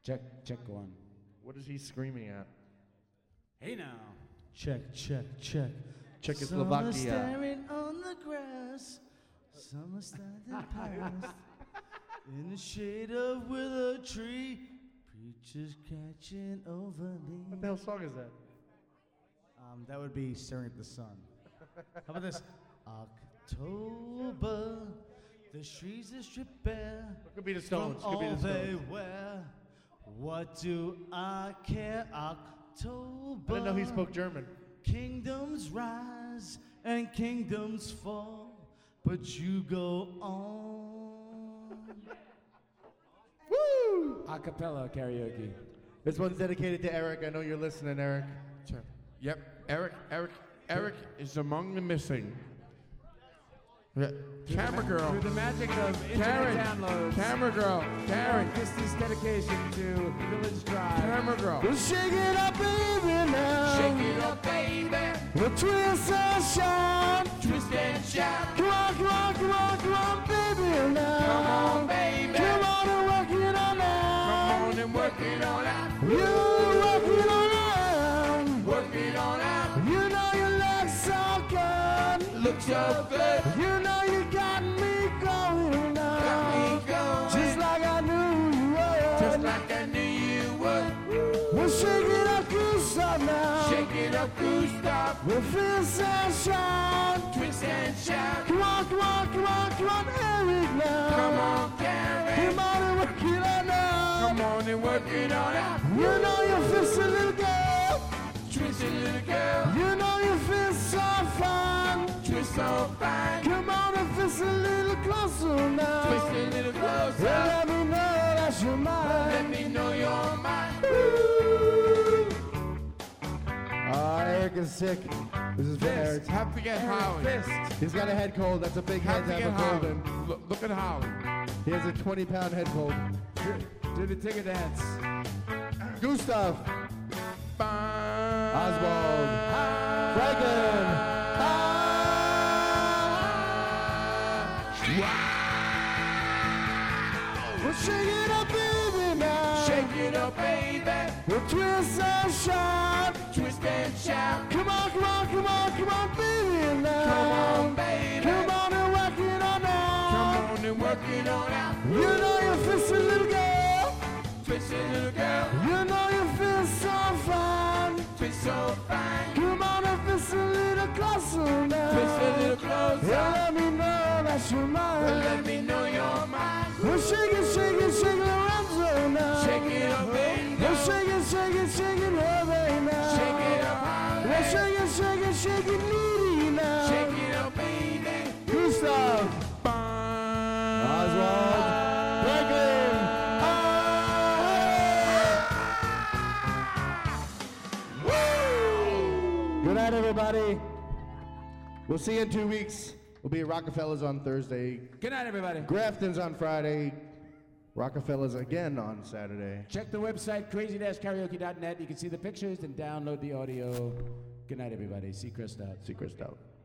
Check one. What is he screaming at? Hey now. Check. Czechoslovakia. Staring on the grass. Summer standing past. In the shade of willow tree. Preachers catching over me. What the hell song is that? That would be Staring at the Sun. How about this? October, the trees are stripped bare. It could be the Stones. From Could be all the they Stones. wear. What do I care? October. I didn't know he spoke German. Kingdoms rise and kingdoms fall, but you go on. Woo! A cappella karaoke. This one's dedicated to Eric. I know you're listening, Eric. Sure. Yep, Eric is among the missing. Yeah. Camera girl. Through the magic of internet Karen. downloads. Camera girl. Karen. This is dedication to Village Drive. Camera girl. Well, shake it up, baby, now. Shake it up, baby. Well, twist and shout. Twist and shout. Come on, baby, now. Come on, baby. Come on and work it on now. Come on and work it on out. You work it on out. Work it on out. You know you look so good. Look so good. You know you got me going now. Got me going. Just like I knew you would. Just like I knew you would. Well, shake it up, Gustav now. Shake it up, Gustav. Well, twist and shout. Twist and shout. Come on, Eric now. Come on, Karen. Come on and work it on now. Come on and work it on out. You know you feel so little girl. Twist it, little girl. You know you feel so fine. Twist so fine. Come on and fist a little closer now. Twist it, little closer. Well, let me know that you're mine. Let me know you're mine. Eric is sick. This is for Eric. Have to get Holly. He's got a head cold. That's a big head Have to to get have a cold Holly. in. Look at Holly. He has a 20-pound head cold. Do the ticket dance. Gustav. Bye. Oswald. Franklin. Well, shake it up, baby, now. Shake it up, baby. Well, twist and shout. Twist and shout. Come on, baby, now. Come on, baby. Come on and work it on now. Come on and work it on out. You know you feel so little girl. Twist it, little girl. You know you feel so fine. Twist so fine. Come on and fist a little closer now. Twist a little closer. Yeah, let me know that you're mine. Let me know you're mine. Well, shake it, Lorenzo now. Shake it up, baby. Well, shake it, oh, baby now. Shake it up, Holly. Well, shake it, needy now. Shake it up, baby. Gustav. Oswald. Franklin. Good night, everybody. We'll see you in 2 weeks. We'll be at Rockefeller's on Thursday. Good night, everybody. Grafton's on Friday. Rockefeller's again on Saturday. Check the website, crazy-karaoke.net. You can see the pictures and download the audio. Good night, everybody. See Chris out. See Chris out.